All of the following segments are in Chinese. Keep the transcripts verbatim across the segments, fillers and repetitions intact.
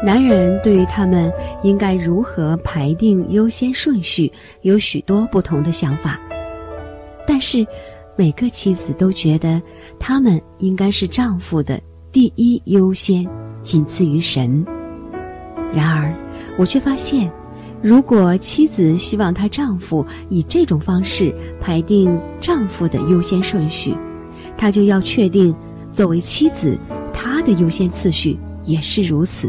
男人对于他们应该如何排定优先顺序有许多不同的想法，但是每个妻子都觉得他们应该是丈夫的第一优先，仅次于神。然而我却发现，如果妻子希望她丈夫以这种方式排定丈夫的优先顺序，她就要确定作为妻子她的优先次序也是如此。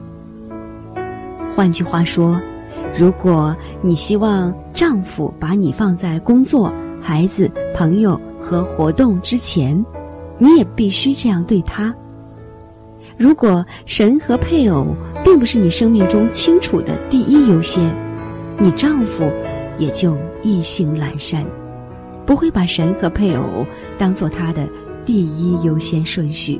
换句话说，如果你希望丈夫把你放在工作、孩子、朋友和活动之前，你也必须这样对他。如果神和配偶并不是你生命中清楚的第一优先，你丈夫也就意兴阑珊，不会把神和配偶当作他的第一优先顺序。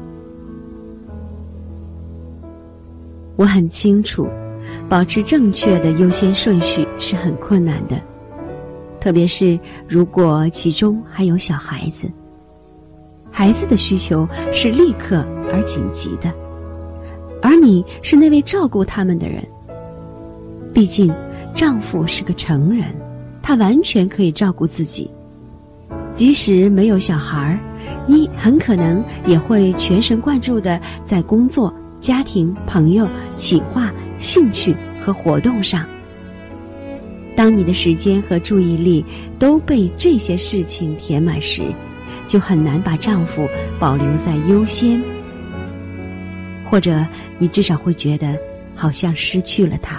我很清楚，保持正确的优先顺序是很困难的，特别是如果其中还有小孩子。孩子的需求是立刻而紧急的，而你是那位照顾他们的人。毕竟丈夫是个成人，他完全可以照顾自己。即使没有小孩，你很可能也会全神贯注地在工作、家庭、朋友、企划、兴趣和活动上。当你的时间和注意力都被这些事情填满时，就很难把丈夫保留在优先，或者你至少会觉得好像失去了他。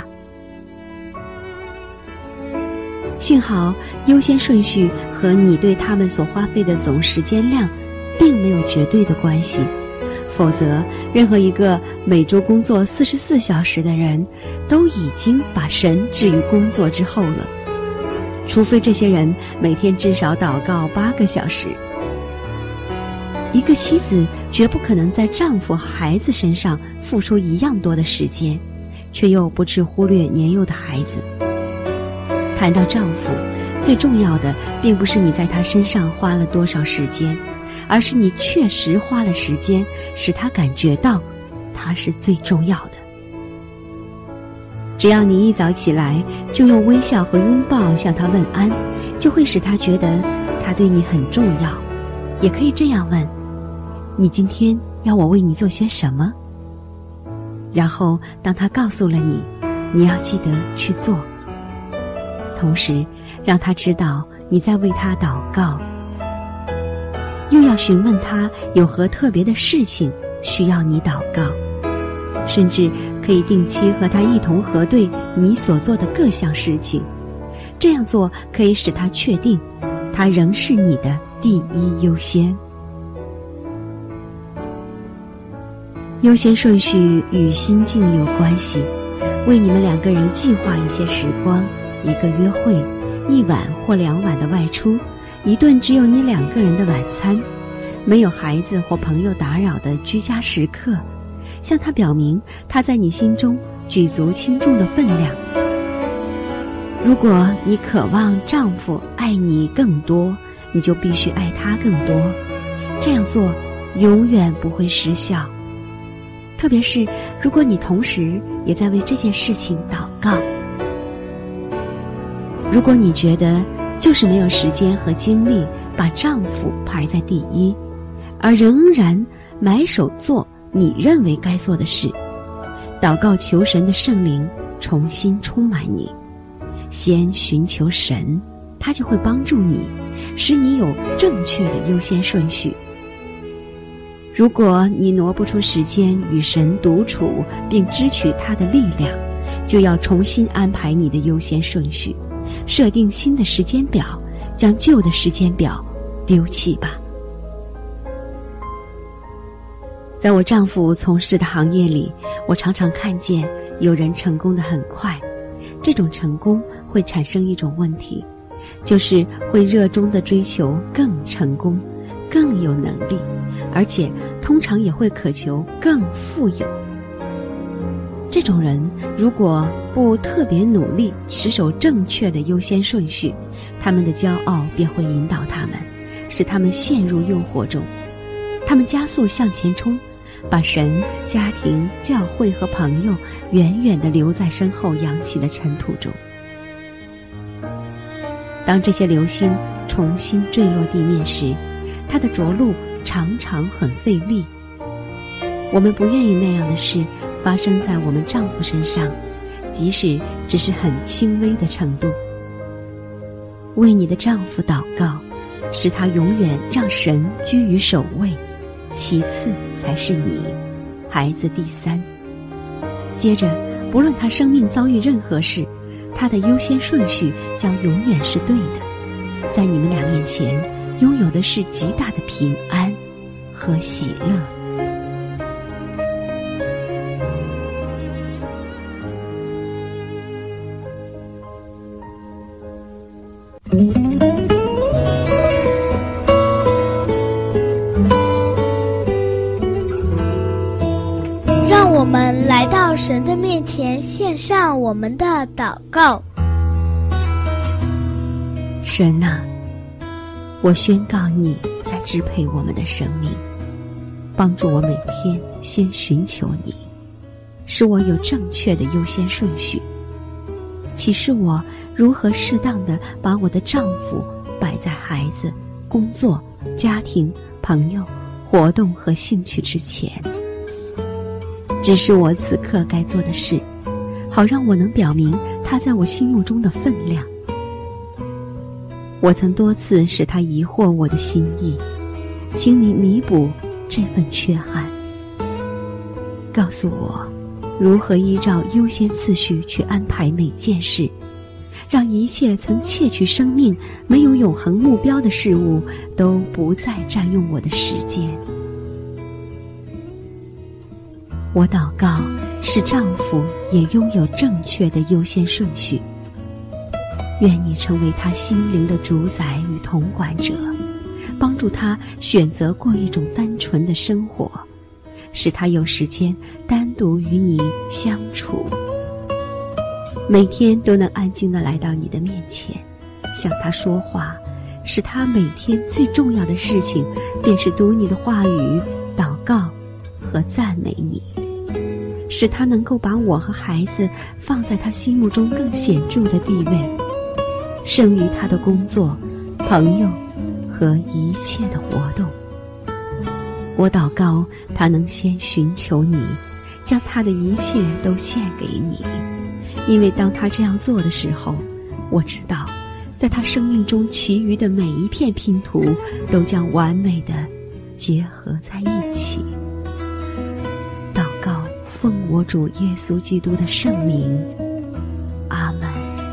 幸好优先顺序和你对他们所花费的总时间量并没有绝对的关系，否则任何一个每周工作四十四小时的人都已经把神置于工作之后了，除非这些人每天至少祷告八个小时。一个妻子绝不可能在丈夫和孩子身上付出一样多的时间，却又不致忽略年幼的孩子。谈到丈夫，最重要的并不是你在他身上花了多少时间，而是你确实花了时间，使他感觉到他是最重要的。只要你一早起来就用微笑和拥抱向他问安，就会使他觉得他对你很重要。也可以这样问：你今天要我为你做些什么？然后当他告诉了你，你要记得去做，同时让他知道你在为他祷告，又要询问他有何特别的事情需要你祷告，甚至可以定期和他一同核对你所做的各项事情。这样做可以使他确定他仍是你的第一优先。优先顺序与心境有关系，为你们两个人计划一些时光，一个约会，一晚或两晚的外出，一顿只有你两个人的晚餐，没有孩子或朋友打扰的居家时刻，向他表明他在你心中举足轻重的分量。如果你渴望丈夫爱你更多，你就必须爱他更多，这样做永远不会失效。特别是如果你同时也在为这件事情祷告。如果你觉得就是没有时间和精力把丈夫排在第一，而仍然埋首做你认为该做的事，祷告求神的圣灵重新充满你，先寻求神，他就会帮助你，使你有正确的优先顺序。如果你挪不出时间与神独处并支取他的力量，就要重新安排你的优先顺序，设定新的时间表，将旧的时间表丢弃吧。在我丈夫从事的行业里，我常常看见有人成功得很快，这种成功会产生一种问题，就是会热衷地追求更成功、更有能力，而且通常也会渴求更富有。这种人如果不特别努力持守正确的优先顺序，他们的骄傲便会引导他们，使他们陷入诱惑中，他们加速向前冲， 把神、家庭、教会和朋友远远地留在身后扬起的尘土中。当这些流星重新坠落地面时，它的着陆常常很费力。我们不愿意那样的事发生在我们丈夫身上，即使只是很轻微的程度。为你的丈夫祷告，使他永远让神居于首位，其次才是你，孩子第三。接着，不论他生命遭遇任何事，他的优先顺序将永远是对的。在你们俩面前，拥有的是极大的平安和喜乐。 让我们来到神的面前，献上我们的祷告。 神啊，我宣告你在支配我们的生命，帮助我每天先寻求你，使我有正确的优先顺序，启示我如何适当地把我的丈夫摆在孩子、工作、家庭、朋友、活动和兴趣之前。指示我此刻该做的事，好让我能表明他在我心目中的分量。我曾多次使他疑惑我的心意，请你弥补这份缺憾，告诉我如何依照优先次序去安排每件事，让一切曾窃取生命、没有永恒目标的事物都不再占用我的时间。我祷告，使丈夫也拥有正确的优先顺序。愿你成为他心灵的主宰与统管者，帮助他选择过一种单纯的生活，使他有时间单独与你相处，每天都能安静地来到你的面前，向他说话，使他每天最重要的事情便是读你的话语、祷告和赞美你，使他能够把我和孩子放在他心目中更显著的地位，胜于他的工作、朋友和一切的活动。我祷告他能先寻求你，将他的一切都献给你，因为当他这样做的时候，我知道在他生命中其余的每一片拼图都将完美地结合在一起。祷告奉我主耶稣基督的圣名，阿们。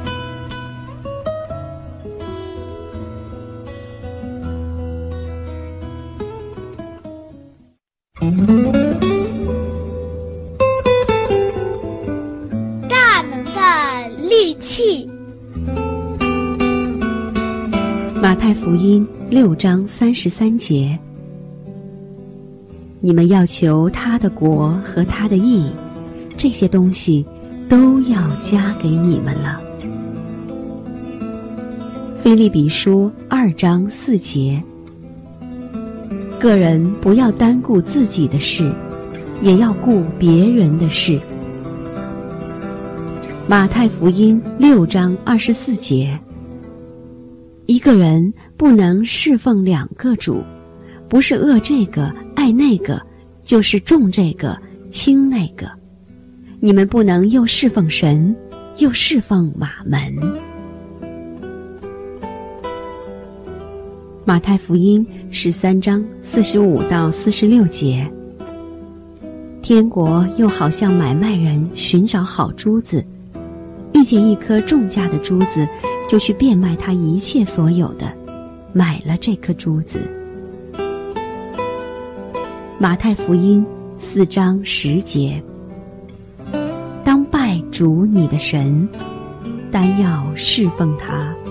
大能的利器。 马太福音六章三十三节，你们要求他的国和他的义，这些东西都要加给你们了。腓立比书二章四节，个人不要单顾自己的事，也要顾别人的事。马太福音六章二十四节，一个人不能侍奉两个主，不是恶这个爱那个，就是重这个轻那个。你们不能又侍奉神，又侍奉马门。马太福音十三章四十五到四十六节，天国又好像买卖人寻找好珠子，遇见一颗重价的珠子，就去变卖他一切所有的，买了这颗珠子。马太福音四章十节，当拜主你的神，单要侍奉他，